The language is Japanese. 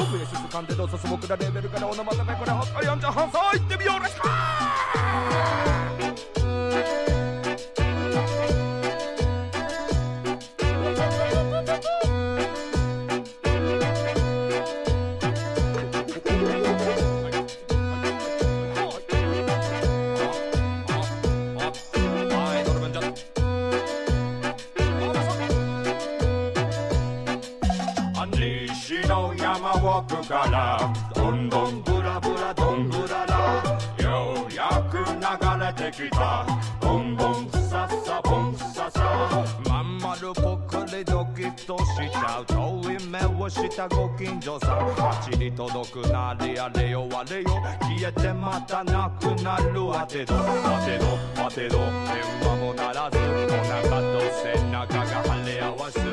ベース掴んでどうぞ素朴なレベルからオノマトペこれほっこりやんじゃはんさあ行ってみようレッツゴ奥からどんどんブラブラどんぶららようやく流れてきたボンボンふさふさボンふささまん丸ぽっかりドキッとしちゃう遠い目をしたご近所さん街に届くなりあれよあれよ消えてまたなくなる当てど当てど当てど電話も鳴らずお腹と背中が腫れ合わす